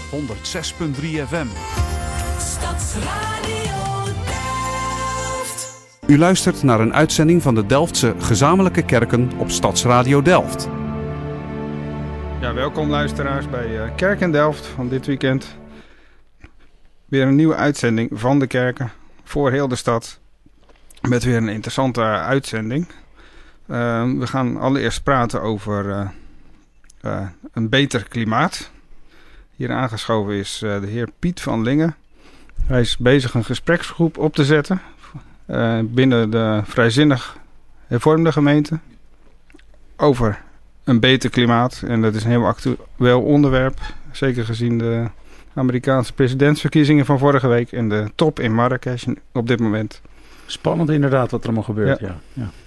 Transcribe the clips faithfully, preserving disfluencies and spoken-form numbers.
honderd zes punt drie F M. Stadsradio Delft. U luistert naar een uitzending van de Delftse gezamenlijke kerken op Stadsradio Delft. Ja, welkom luisteraars bij uh, Kerk in Delft van dit weekend. Weer een nieuwe uitzending van de kerken voor heel de stad. Met weer een interessante uh, uitzending. Uh, we gaan allereerst praten over uh, uh, een beter klimaat. Hier aangeschoven is uh, de heer Piet van Lingen. Hij is bezig een gespreksgroep op te zetten uh, binnen de vrijzinnig hervormde gemeente over een beter klimaat. En dat is een heel actueel onderwerp, zeker gezien de Amerikaanse presidentsverkiezingen van vorige week en de top in Marrakesh op dit moment. Spannend inderdaad wat er allemaal gebeurt, ja. ja. ja.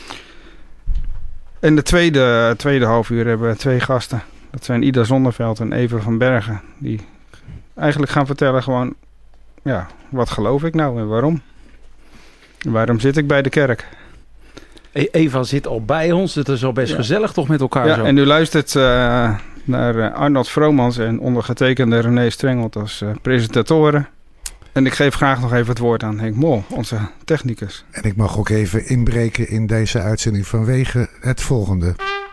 In de tweede, tweede half uur hebben we twee gasten. Dat zijn Ida Zonneveld en Eva van Bergen. Die eigenlijk gaan vertellen gewoon, ja, wat geloof ik nou en waarom? En waarom zit ik bij de kerk? Eva zit al bij ons. Het is al best ja. gezellig toch met elkaar ja, zo. En u luistert uh, naar uh, Arnold Vromans en ondergetekende René Strengelt als uh, presentatoren. En ik geef graag nog even het woord aan Henk Mol, onze technicus. En ik mag ook even inbreken in deze uitzending vanwege het volgende.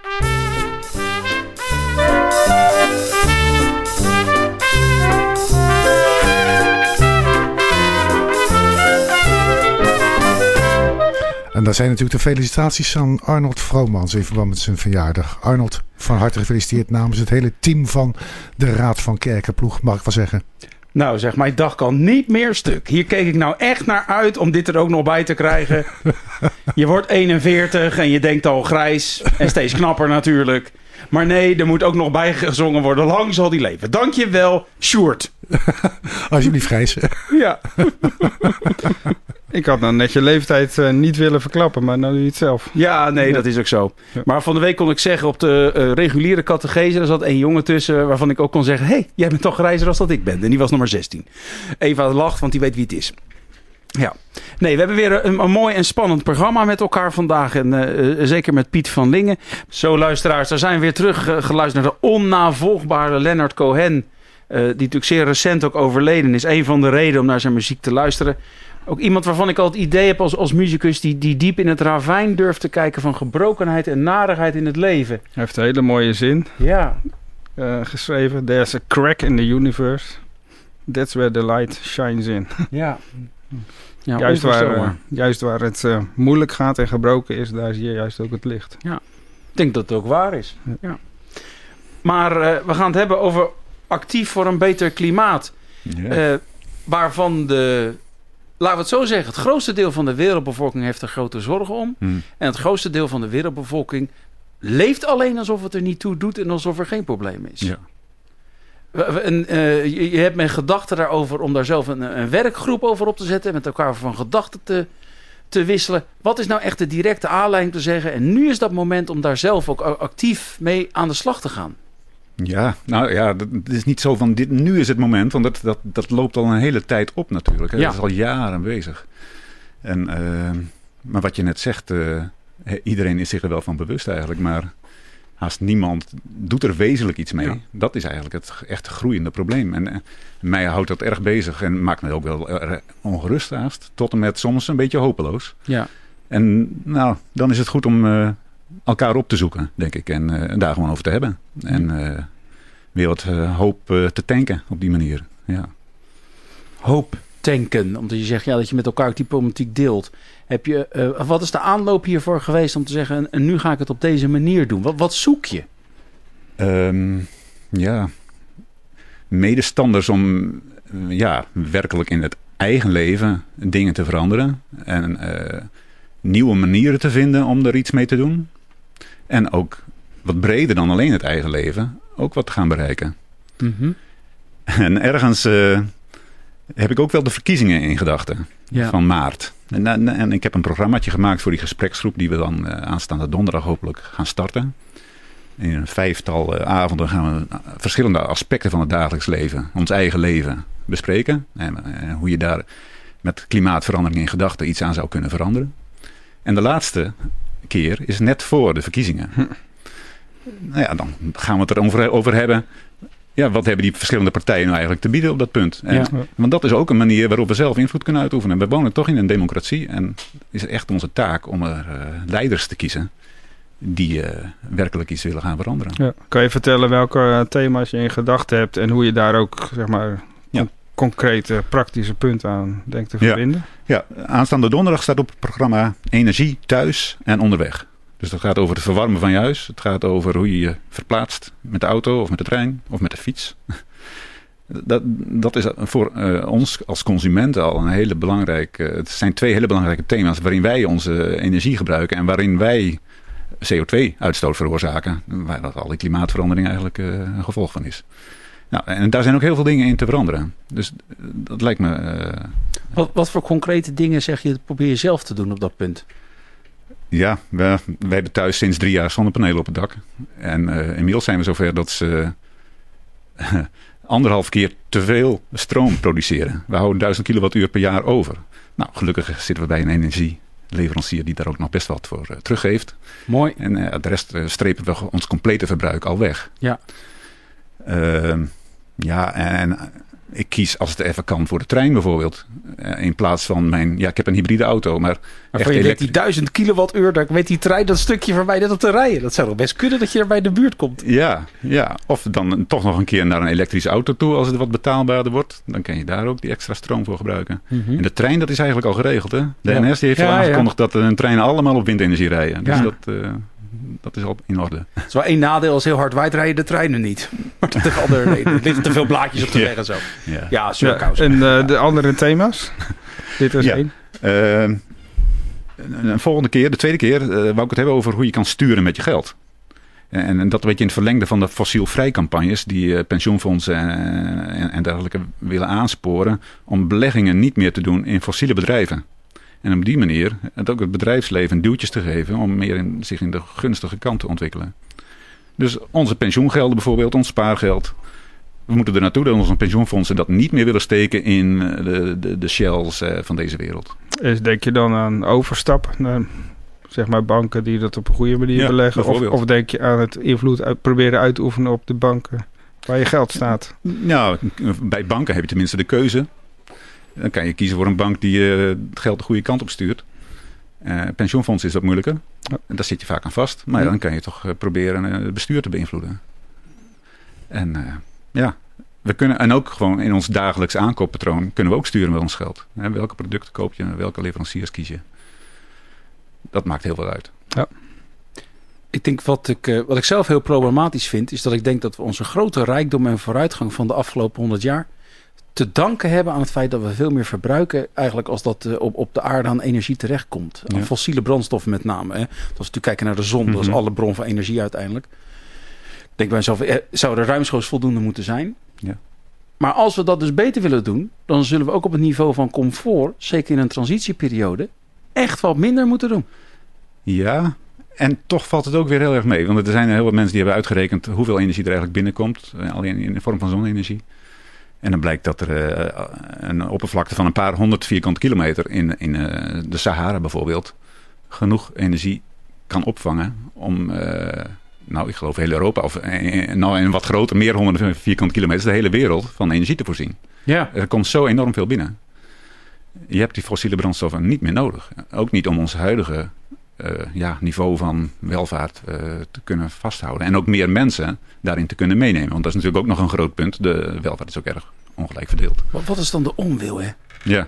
En dat zijn natuurlijk de felicitaties aan Arnold Vromans in verband met zijn verjaardag. Arnold, van harte gefeliciteerd namens het hele team van de Raad van Kerkenploeg, mag ik wel zeggen. Nou zeg, mijn dag kan niet meer stuk. Hier keek ik nou echt naar uit om dit er ook nog bij te krijgen. Je wordt eenenveertig en je denkt al grijs en steeds knapper natuurlijk. Maar nee, er moet ook nog bijgezongen worden. Lang zal die leven. Dank je wel, Sjoerd. Alsjeblieft, Gijs. Ja. Ik had nou net je leeftijd uh, niet willen verklappen, maar nou doe je het zelf. Ja, nee, dat is ook zo. Ja. Maar van de week kon ik zeggen op de uh, reguliere catechese, er zat één jongen tussen waarvan ik ook kon zeggen, hé, hey, jij bent toch grijzer als dat ik ben. En die was nog maar zestien. Eva lacht, want die weet wie het is. Ja. Nee, we hebben weer een, een mooi en spannend programma met elkaar vandaag. En uh, zeker met Piet van Lingen. Zo, luisteraars, daar zijn we weer terug uh, geluisterd naar de onnavolgbare Leonard Cohen. Uh, die natuurlijk zeer recent ook overleden is. Een van de redenen om naar zijn muziek te luisteren. Ook iemand waarvan ik al het idee heb als, als muzikus die, die diep in het ravijn durft te kijken van gebrokenheid en narigheid in het leven. Hij heeft een hele mooie zin ja. uh, geschreven. There's a crack in the universe. That's where the light shines in. Ja. ja juist, waar, uh, juist waar het uh, moeilijk gaat en gebroken is, daar zie je juist ook het licht. Ja. Ik denk dat het ook waar is. Ja. Ja. Maar uh, we gaan het hebben over actief voor een beter klimaat. Ja. Uh, waarvan de... Laten we het zo zeggen, het grootste deel van de wereldbevolking heeft er grote zorgen om. Hmm. En het grootste deel van de wereldbevolking leeft alleen alsof het er niet toe doet en alsof er geen probleem is. Ja. En, uh, je, je hebt mijn gedachten daarover om daar zelf een, een werkgroep over op te zetten. En met elkaar van gedachten te, te wisselen. Wat is nou echt de directe aanleiding te zeggen? En nu is dat moment om daar zelf ook actief mee aan de slag te gaan. Ja, nou ja, het is niet zo van dit, nu is het moment, want dat, dat, dat loopt al een hele tijd op natuurlijk. Hè? Ja. Dat is al jaren bezig. En, uh, maar wat je net zegt, uh, iedereen is zich er wel van bewust eigenlijk, maar haast niemand doet er wezenlijk iets mee. Ja. Dat is eigenlijk het echt groeiende probleem. En uh, mij houdt dat erg bezig en maakt me ook wel uh, ongerust haast, tot en met soms een beetje hopeloos. Ja. En nou, dan is het goed om... Uh, elkaar op te zoeken, denk ik. En uh, daar gewoon over te hebben. En uh, weer wat uh, hoop uh, te tanken op die manier. Ja. Hoop tanken. Omdat je zegt ja, dat je met elkaar die problematiek deelt. Heb je, uh, wat is de aanloop hiervoor geweest om te zeggen... en nu ga ik het op deze manier doen? Wat, wat zoek je? Um, ja. Medestanders om uh, ja, werkelijk in het eigen leven dingen te veranderen. En... Uh, nieuwe manieren te vinden om er iets mee te doen. En ook wat breder dan alleen het eigen leven. Ook wat te gaan bereiken. Mm-hmm. En ergens uh, heb ik ook wel de verkiezingen in gedachten. Ja. Van maart. En, en, en ik heb een programmaatje gemaakt voor die gespreksgroep. Die we dan uh, aanstaande donderdag hopelijk gaan starten. In een vijftal uh, avonden gaan we verschillende aspecten van het dagelijks leven. Ons eigen leven bespreken. En, en hoe je daar met klimaatverandering in gedachten iets aan zou kunnen veranderen. En de laatste keer is net voor de verkiezingen. Hm. Nou ja, dan gaan we het erover over hebben. ja, wat hebben die verschillende partijen nou eigenlijk te bieden op dat punt? En, Ja. Want dat is ook een manier waarop we zelf invloed kunnen uitoefenen. We wonen toch in een democratie en is het echt onze taak om er uh, leiders te kiezen die uh, werkelijk iets willen gaan veranderen. Ja. Kan je vertellen welke uh, thema's je in gedachten hebt en hoe je daar ook zeg maar Ja. con- concrete praktische punten aan denkt te Ja. verbinden? Ja, aanstaande donderdag staat op het programma Energie thuis en onderweg. Dus dat gaat over het verwarmen van je huis. Het gaat over hoe je je verplaatst met de auto of met de trein of met de fiets. Dat, dat is voor uh, ons als consumenten al een hele belangrijke... Uh, het zijn twee hele belangrijke thema's waarin wij onze energie gebruiken en waarin wij C O twee uitstoot veroorzaken. Waar dat al die klimaatverandering eigenlijk uh, een gevolg van is. Nou, en daar zijn ook heel veel dingen in te veranderen. Dus uh, dat lijkt me... Uh, Wat, wat voor concrete dingen zeg je, probeer je zelf te doen op dat punt? Ja, we, wij hebben thuis sinds drie jaar zonnepanelen op het dak. En uh, inmiddels zijn we zover dat ze uh, anderhalf keer te veel stroom produceren. We houden duizend kilowattuur per jaar over. Nou, gelukkig zitten we bij een energieleverancier die daar ook nog best wat voor uh, teruggeeft. Mooi. En uh, de rest uh, strepen we ons complete verbruik al weg. Ja. Uh, ja, en... Ik kies als het even kan voor de trein bijvoorbeeld. Uh, in plaats van mijn... Ja, ik heb een hybride auto, maar... Maar echt je weet elektri- die duizend kilowattuur, daar weet die trein dat stukje voorbij net op te rijden. Dat zou toch best kunnen dat je er bij de buurt komt. Ja, ja, of dan toch nog een keer naar een elektrische auto toe als het wat betaalbaarder wordt. Dan kan je daar ook die extra stroom voor gebruiken. Mm-hmm. En de trein, dat is eigenlijk al geregeld. Hè? De Ja. N S die heeft Ja, al ja. aangekondigd dat een treinen allemaal op windenergie rijden. Dus Ja. dat, uh, dat is al in orde. Het is wel één nadeel, als heel hard waait rijden de treinen niet. Maar dat heeft andere reden. Er liggen te veel blaadjes op de Ja. weg en zo. Ja. Ja, Ja, surkous. en uh, de andere thema's? Dit is Ja. één. Uh, een, een volgende keer, de tweede keer, uh, wou ik het hebben over hoe je kan sturen met je geld. En, en dat een beetje in het verlengde van de fossielvrij campagnes die uh, pensioenfondsen en, en, en dergelijke willen aansporen om beleggingen niet meer te doen in fossiele bedrijven. En op die manier het ook het bedrijfsleven duwtjes te geven om meer in, zich in de gunstige kant te ontwikkelen. Dus onze pensioengelden bijvoorbeeld, ons spaargeld. We moeten er naartoe dat onze pensioenfondsen dat niet meer willen steken in de, de, de shells uh, van deze wereld. Is denk je dan aan overstap naar zeg maar banken die dat op een goede manier Ja, beleggen? Of, bijvoorbeeld. of denk je aan het invloed uit, proberen uit te oefenen op de banken waar je geld staat? Nou, bij banken heb je tenminste de keuze. Dan kan je kiezen voor een bank die uh, het geld de goede kant op stuurt. Uh, pensioenfonds is dat moeilijker. Ja. En daar zit je vaak aan vast. Maar ja, dan kan je toch uh, proberen uh, het bestuur te beïnvloeden. En uh, ja, we kunnen, en ook gewoon in ons dagelijks aankooppatroon kunnen we ook sturen met ons geld. Hè, welke producten koop je, welke leveranciers kies je. Dat maakt heel veel uit. Ja. Ik denk wat ik, uh, wat ik zelf heel problematisch vind, is dat ik denk dat we onze grote rijkdom en vooruitgang van de afgelopen honderd jaar te danken hebben aan het feit dat we veel meer verbruiken eigenlijk als dat uh, op, op de aarde aan energie terechtkomt. Aan Ja. fossiele brandstoffen met name. Hè. Als we natuurlijk kijken naar de zon, dat is Mhm. alle bron van energie uiteindelijk. Ik denk bij mezelf, eh, zou er ruimschoots voldoende moeten zijn. Ja. Maar als we dat dus beter willen doen, dan zullen we ook op het niveau van comfort, zeker in een transitieperiode, echt wat minder moeten doen. Ja, en toch valt het ook weer heel erg mee. Want er zijn heel wat mensen die hebben uitgerekend hoeveel energie er eigenlijk binnenkomt. Alleen in de vorm van zonne-energie. En dan blijkt dat er uh, een oppervlakte van een paar honderd vierkante kilometer in, in uh, de Sahara bijvoorbeeld genoeg energie kan opvangen om, uh, nou ik geloof heel Europa, of uh, nou in wat groter, meer honderden vierkante kilometer, de hele wereld van energie te voorzien. Ja. Er komt zo enorm veel binnen. Je hebt die fossiele brandstoffen niet meer nodig. Ook niet om ons huidige uh, ja, niveau van welvaart uh, te kunnen vasthouden. En ook meer mensen daarin te kunnen meenemen. Want dat is natuurlijk ook nog een groot punt. De welvaart is ook erg ongelijk verdeeld. Wat, wat is dan de onwil, hè? Ja.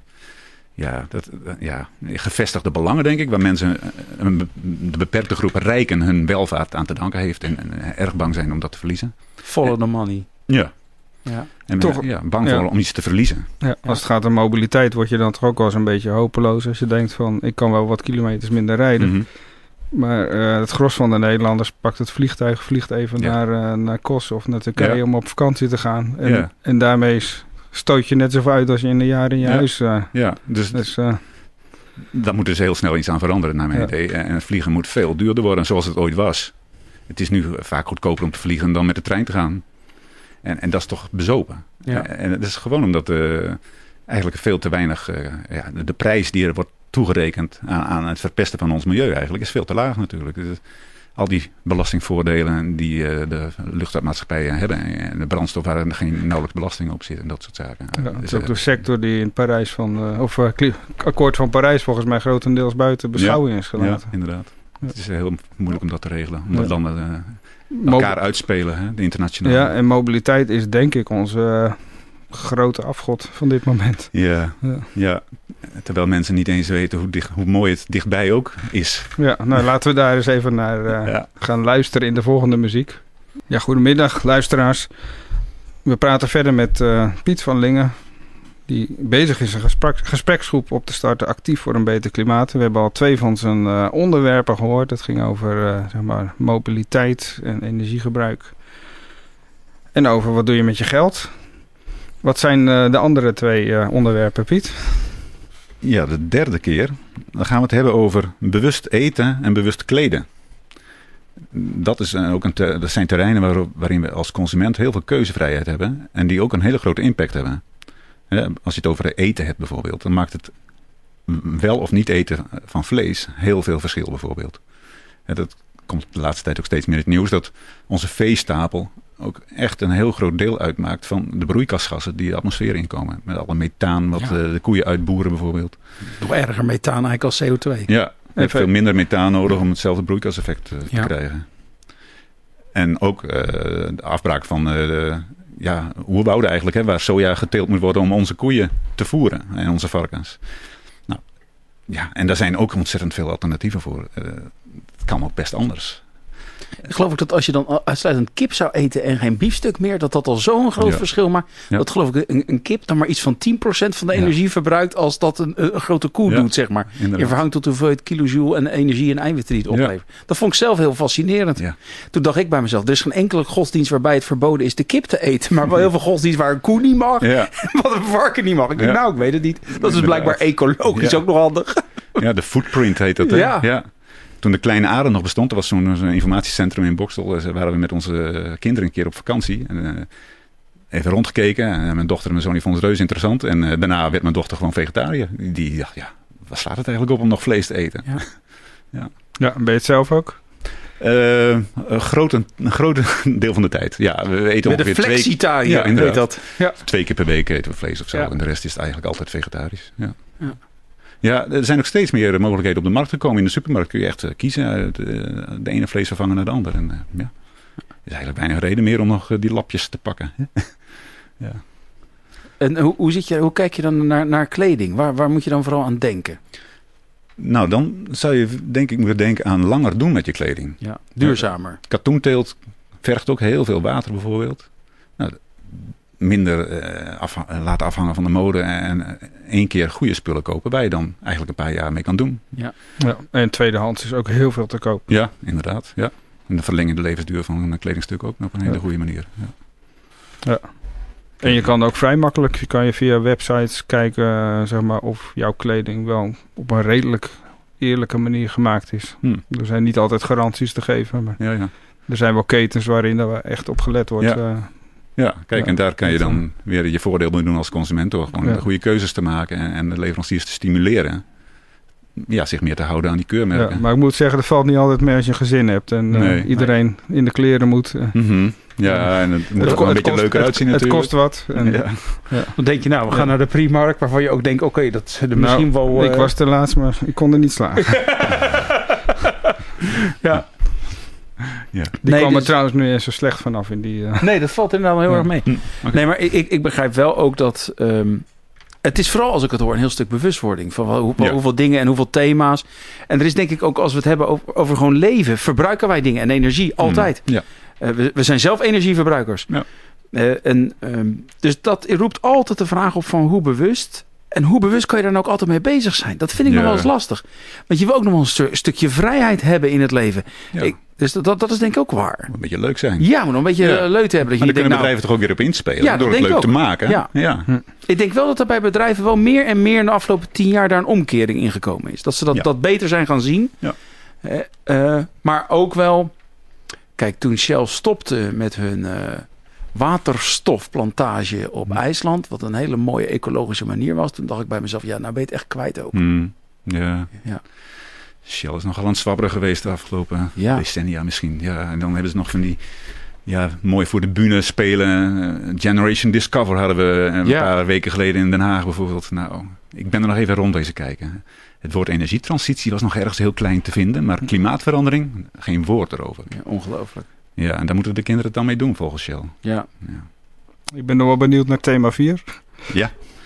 Ja, dat, ja, gevestigde belangen denk ik. Waar mensen, een, de beperkte groep rijken hun welvaart aan te danken heeft. En, en erg bang zijn om dat te verliezen. Follow the money. Ja. Ja. En Toch- ja, bang ja. voor om iets te verliezen. Ja, als het gaat om mobiliteit word je dan toch ook wel eens een beetje hopeloos als je denkt van ik kan wel wat kilometers minder rijden. Mm-hmm. Maar uh, het gros van de Nederlanders pakt het vliegtuig, vliegt even Ja. naar, uh, naar Kos of naar Turkije Ja. om op vakantie te gaan. En, Ja. en daarmee s- stoot je net zoveel uit als je in een jaar in je Ja. huis. Uh, Ja, dus dus uh, daar moet dus heel snel iets aan veranderen naar mijn Ja. idee. En het vliegen moet veel duurder worden zoals het ooit was. Het is nu vaak goedkoper om te vliegen dan met de trein te gaan. En, en dat is toch bezopen. Ja. En dat is gewoon omdat uh, eigenlijk veel te weinig... Uh, ja, de, de prijs die er wordt toegerekend aan, aan het verpesten van ons milieu eigenlijk is veel te laag natuurlijk. Dus al die belastingvoordelen die uh, de luchtvaartmaatschappijen hebben. En de brandstof waar er geen nauwelijks belasting op zit en dat soort zaken. Ja, het is dus, ook de sector die in Parijs van, uh, of uh, akkoord van Parijs volgens mij grotendeels buiten beschouwing ja, is gelaten. Ja, inderdaad. Ja. Het is heel moeilijk om dat te regelen. Omdat Ja. landen uh, elkaar uitspelen, hè, de internationale. Ja, en mobiliteit is denk ik onze uh, grote afgod van dit moment. Ja, Ja. ja, terwijl mensen niet eens weten hoe, dicht, hoe mooi het dichtbij ook is. Ja, nou laten we daar eens even naar uh, Ja. gaan luisteren in de volgende muziek. Ja, goedemiddag luisteraars. We praten verder met uh, Piet van Lingen. Die bezig is een gesprek, gespreksgroep op te starten, actief voor een beter klimaat. We hebben al twee van zijn uh, onderwerpen gehoord. Het ging over uh, zeg maar, mobiliteit en energiegebruik. En over wat doe je met je geld. Wat zijn uh, de andere twee uh, onderwerpen, Piet? Ja, de derde keer. Dan gaan we het hebben over bewust eten en bewust kleden. Dat, is ook een te, dat zijn terreinen waar, waarin we als consument heel veel keuzevrijheid hebben. En die ook een hele grote impact hebben. Als je het over eten hebt bijvoorbeeld, dan maakt het wel of niet eten van vlees heel veel verschil bijvoorbeeld. Dat komt de laatste tijd ook steeds meer in het nieuws, dat onze veestapel ook echt een heel groot deel uitmaakt van de broeikasgassen die de atmosfeer inkomen. Met alle methaan wat ja. de koeien uitboeren bijvoorbeeld. Nog erger methaan eigenlijk als C O twee. Ja, je hebt veel minder methaan nodig om hetzelfde broeikaseffect uh, te ja. krijgen. En ook uh, de afbraak van uh, de ja, oerwouden eigenlijk, hè, waar soja geteeld moet worden om onze koeien te voeren en onze varkens. Nou, ja, en daar zijn ook ontzettend veel alternatieven voor. Uh, het kan ook best anders. Ik geloof ook dat als je dan uitsluitend kip zou eten en geen biefstuk meer, dat dat al zo'n groot ja. verschil maakt. Ja. Dat geloof ik een, een kip dan maar iets van tien procent van de energie ja. verbruikt als dat een, een grote koe ja. doet, zeg maar. Inderdaad. In verhouding tot de hoeveelheid kilojoule en energie en eiwitten die het oplevert. Ja. Dat vond ik zelf heel fascinerend. Ja. Toen dacht ik bij mezelf, er is geen enkele godsdienst waarbij het verboden is de kip te eten. Maar wel heel veel godsdienst waar een koe niet mag. Ja. Wat een varken niet mag. Ik denk, ja. nou, ik weet het niet. Dat is blijkbaar ecologisch ja. ook nog handig. Ja, de footprint heet dat. Hè? Ja. ja. Toen de Kleine Aarde nog bestond, er was zo'n, zo'n informatiecentrum in Bokstel. Daar waren we met onze kinderen een keer op vakantie. En, uh, even rondgekeken. En mijn dochter en mijn zoon die vonden het reuze interessant. En uh, daarna werd mijn dochter gewoon vegetariër. Die dacht, ja, waar slaat het eigenlijk op om nog vlees te eten? Ja, ja. ja ben je het zelf ook? Uh, een, groot, een groot deel van de tijd. Ja, we eten met ongeveer de flexitarie. Ja, ja, weet dat. Ja. Twee keer per week eten we vlees of zo. Ja. En de rest is het eigenlijk altijd vegetarisch. Ja. ja. Ja, er zijn ook steeds meer mogelijkheden op de markt gekomen. In de supermarkt kun je echt kiezen uit de, de ene vleesvervanger naar de andere. En, uh, ja, er is eigenlijk weinig reden meer om nog uh, die lapjes te pakken. ja. En hoe, hoe, zit je, hoe kijk je dan naar, naar kleding? Waar, waar moet je dan vooral aan denken? Nou, dan zou je denk ik moeten denken aan langer doen met je kleding. Ja, duurzamer. Uh, katoenteelt vergt ook heel veel water bijvoorbeeld. Nou, minder uh, afha- laten afhangen van de mode en uh, één keer goede spullen kopen waar je dan eigenlijk een paar jaar mee kan doen. Ja, ja. En tweedehands is ook heel veel te koop. Ja, inderdaad. Ja. En dan verlengen de levensduur van een kledingstuk ook op een hele ja. goede manier. Ja. ja. En je kan ook vrij makkelijk, je kan je via websites kijken uh, zeg maar, of jouw kleding wel op een redelijk eerlijke manier gemaakt is. Hmm. Er zijn niet altijd garanties te geven, maar ja, ja. er zijn wel ketens waarin er echt op gelet wordt. Ja. Uh, Ja, kijk, ja, en daar kan je dan weer je voordeel mee doen als consument door gewoon ja. de goede keuzes te maken en, en de leveranciers te stimuleren. Ja, zich meer te houden aan die keurmerken. Ja, maar ik moet zeggen, dat valt niet altijd mee als je een gezin hebt en nee, uh, iedereen nee. in de kleren moet. Uh, mm-hmm. Ja, en het moet het, er ook een beetje kost, leuker het, uitzien het natuurlijk. Het kost wat. En, ja. Ja. Dan denk je, nou, we gaan ja. naar de Primark, waarvan je ook denkt, oké, okay, dat er misschien nou, wel... Uh... Ik was te laatst, maar ik kon er niet slagen. ja. Ja. Die nee, kwam er dus... trouwens nu eens zo slecht vanaf in die... Uh... Nee, dat valt inderdaad wel heel ja. erg mee. Hm, okay. Nee, maar ik, ik begrijp wel ook dat... Um, het is vooral, als ik het hoor, een heel stuk bewustwording. Van hoe, ja. hoeveel dingen en hoeveel thema's. En er is denk ik ook, als we het hebben over, over gewoon leven... verbruiken wij dingen en energie altijd. Hm, ja. uh, we, we zijn zelf energieverbruikers. Ja. Uh, en, um, dus dat roept altijd de vraag op van hoe bewust... En hoe bewust kan je daar nou ook altijd mee bezig zijn? Dat vind ik ja. nog wel eens lastig. Want je wil ook nog wel een stu- stukje vrijheid hebben in het leven. Ja. Ik, dus dat, dat is denk ik ook waar. Moet een beetje leuk zijn. Ja, moet nog een beetje ja. leuk te hebben. Dat maar je dan kunnen denkt, bedrijven nou, toch ook weer op inspelen? Ja, door het leuk ook. te maken. Ja. Ja. Hm. Ik denk wel dat er bij bedrijven wel meer en meer in de afgelopen tien jaar daar een omkering in gekomen is. Dat ze dat, ja. dat beter zijn gaan zien. Ja. Uh, uh, maar ook wel... Kijk, toen Shell stopte met hun... Uh, waterstofplantage op mm. IJsland, wat een hele mooie ecologische manier was. Toen dacht ik bij mezelf, ja, nou ben je het echt kwijt ook. Mm. Ja. Ja. Shell is nogal aan het zwabberen geweest de afgelopen Ja. decennia misschien. Ja, en dan hebben ze nog van die... Ja, mooi voor de bühne spelen. Uh, Generation Discover hadden we een Ja. paar weken geleden in Den Haag bijvoorbeeld. Nou, ik ben er nog even rond deze kijken. Het woord energietransitie was nog ergens heel klein te vinden. Maar klimaatverandering, geen woord erover. Ja, ongelooflijk. Ja, en daar moeten de kinderen het dan mee doen volgens Shell. Ja. Ja. Ik ben nog wel benieuwd naar thema vier. Ja.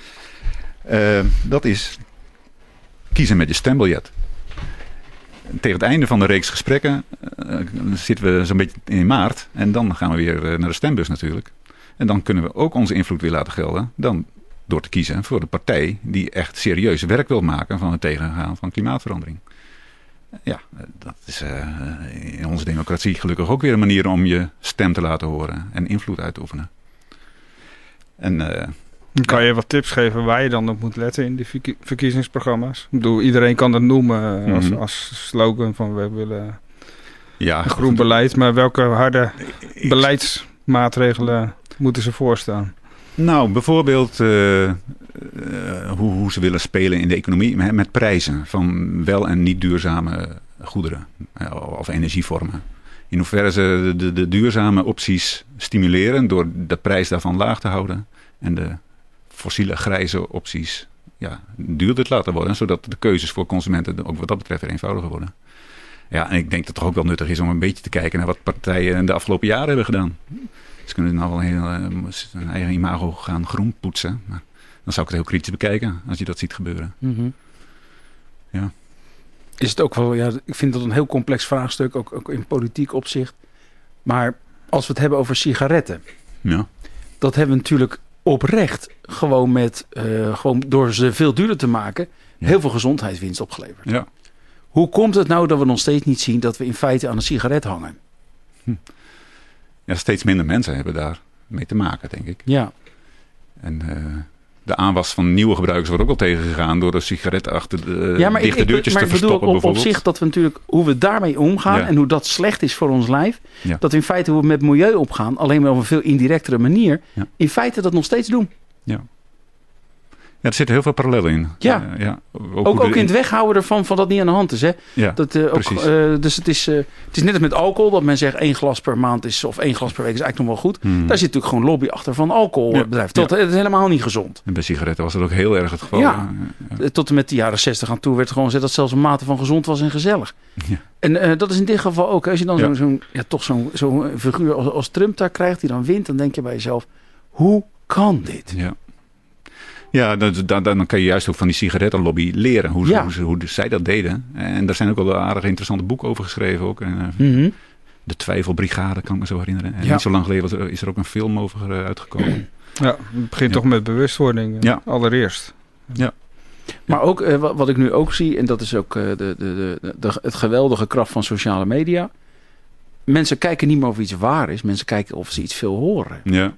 Uh, dat is kiezen met je stembiljet. Tegen het einde van de reeks gesprekken uh, zitten we zo'n beetje in maart. En dan gaan we weer uh, naar de stembus natuurlijk. En dan kunnen we ook onze invloed weer laten gelden. Dan door te kiezen voor de partij die echt serieus werk wil maken van het tegengaan van klimaatverandering. Ja, dat is uh, in onze democratie gelukkig ook weer een manier om je stem te laten horen en invloed uit te oefenen. En... Uh, Kan je wat tips geven waar je dan op moet letten in die verkie- verkiezingsprogramma's? Ik bedoel, iedereen kan dat noemen uh, als, Mm-hmm. als slogan van we willen ja, een groen beleid. Maar welke harde beleidsmaatregelen moeten ze voorstaan? Nou, bijvoorbeeld uh, uh, hoe, hoe ze willen spelen in de economie met, met prijzen van wel en niet duurzame goederen uh, of energievormen. In hoeverre ze de, de duurzame opties stimuleren door de prijs daarvan laag te houden en de fossiele grijze opties ja, duurder te laten worden, zodat de keuzes voor consumenten ook wat dat betreft weer eenvoudiger worden. Ja, en ik denk dat het toch ook wel nuttig is om een beetje te kijken naar wat partijen de afgelopen jaren hebben gedaan. Ze kunnen nou wel heel, uh, hun eigen imago gaan groen poetsen. Maar dan zou ik het heel kritisch bekijken als je dat ziet gebeuren. Mm-hmm. Ja. Is het ook wel, ja, ik vind dat een heel complex vraagstuk, ook, ook in politiek opzicht. Maar als we het hebben over sigaretten, Ja. dat hebben we natuurlijk oprecht gewoon met, uh, gewoon door ze veel duurder te maken, Ja. heel veel gezondheidswinst opgeleverd. Ja. Hoe komt het nou dat we nog steeds niet zien dat we in feite aan een sigaret hangen? Ja, steeds minder mensen hebben daar mee te maken, denk ik. Ja. En uh, de aanwas van nieuwe gebruikers wordt ook wel tegengegaan door de sigaret achter de ja, maar dichte ik, ik, deurtjes maar te ik bedoel verstoppen op, op bijvoorbeeld. zich dat we natuurlijk, hoe we daarmee omgaan Ja. en hoe dat slecht is voor ons lijf, Ja. dat we in feite hoe we met milieu opgaan, alleen maar op een veel indirectere manier, Ja. in feite dat nog steeds doen. Ja, er zitten heel veel parallellen in. Ja. Uh, ja. Ook, Ook, hoe ook de- in het weghouden ervan van dat niet aan de hand is. Hè? Ja, Dat, uh, ook, precies. uh, dus het is, uh, het is net als met alcohol, dat men zegt één glas per maand is, of één glas per week is eigenlijk nog wel goed. Hmm. Daar zit natuurlijk gewoon lobby achter van alcoholbedrijf. Ja. Dat het is helemaal niet gezond. En bij sigaretten was dat ook heel erg het geval. Ja. Ja. Uh, Tot en met de jaren zestig aan toe werd gewoon gezegd dat zelfs een mate van gezond was en gezellig. Ja. En uh, dat is in dit geval ook. Als je dan Ja. zo'n, zo'n, ja, toch zo'n, zo'n figuur als, als Trump daar krijgt, die dan wint, dan denk je bij jezelf, hoe kan dit? Ja. Ja, dan, dan, dan kan je juist ook van die sigarettenlobby leren hoe, ze, Ja. hoe, ze, hoe zij dat deden. En daar zijn ook wel aardig interessante boeken over geschreven. Ook. En, uh, Mm-hmm. de Twijfelbrigade kan ik me zo herinneren. En Ja. niet zo lang geleden was er, is er ook een film over uh, uitgekomen. Ja, het begint Ja. toch met bewustwording uh, Ja. allereerst. Maar ook uh, wat, wat ik nu ook zie, en dat is ook uh, de, de, de, de, het geweldige kracht van sociale media. Mensen kijken niet meer of iets waar is. Mensen kijken of ze iets veel horen. Ja.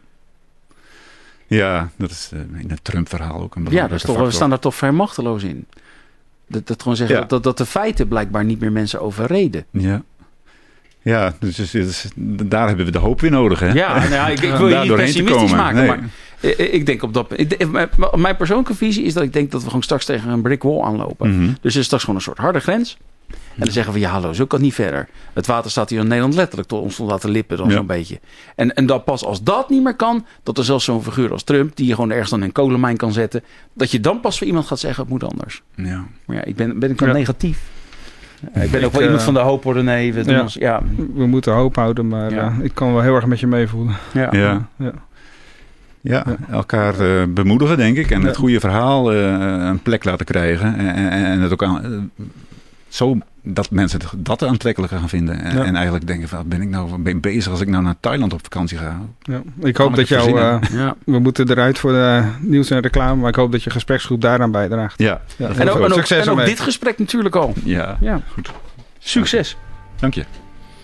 Ja, dat is uh, in het Trump-verhaal ook een Ja, dat belangrijke is toch, we factor. staan daar toch vrij machteloos in. Dat, dat gewoon zeggen Ja. dat, dat de feiten blijkbaar niet meer mensen overreden. Ja. Ja, dus, dus, dus daar hebben we de hoop weer nodig, hè? Ja, nou ja, ik, ik Om wil je daar niet doorheen te pessimistisch komen. maken, Nee. maar ik, ik denk op dat... Ik, ik- mijn, mijn persoonlijke visie is dat ik denk dat we gewoon straks tegen een brick wall aanlopen. Mhm. Dus er is straks gewoon een soort harde grens. En dan zeggen we, ja hallo, zo kan het niet verder. Het water staat hier in Nederland letterlijk tot ons te laten lippen dan Ja. zo'n beetje. En, en dan pas als dat niet meer kan, dat er zelfs zo'n figuur als Trump, die je gewoon ergens dan in een kolenmijn kan zetten, dat je dan pas voor iemand gaat zeggen, het moet anders. Ja. Maar ja, ik ben, ben ik dan Ja. negatief. Ja, ik ben ook Ik, wel uh, iemand van de hoop hoor, nee. We doen ja. ons, ja. We moeten hoop houden, maar Ja. uh, ik kan wel heel erg met je meevoelen. Ja. Ja. Ja. Ja, elkaar uh, bemoedigen, denk ik. En Ja. het goede verhaal uh, een plek laten krijgen. En, en, en het ook aan, uh, zo dat mensen het, dat aantrekkelijker gaan vinden. En, Ja. en eigenlijk denken van, ben ik nou ben ik bezig als ik nou naar Thailand op vakantie ga? Ja. Ik hoop ik dat het jou... verzinnen? Uh, Ja. we moeten eruit voor de nieuws en reclame, maar ik hoop dat je gespreksgroep daaraan bijdraagt. Ja, Ja, En ook, en ook, succes en ook ermee. dit gesprek natuurlijk al. ja. Ja. Goed. Succes. Dank je.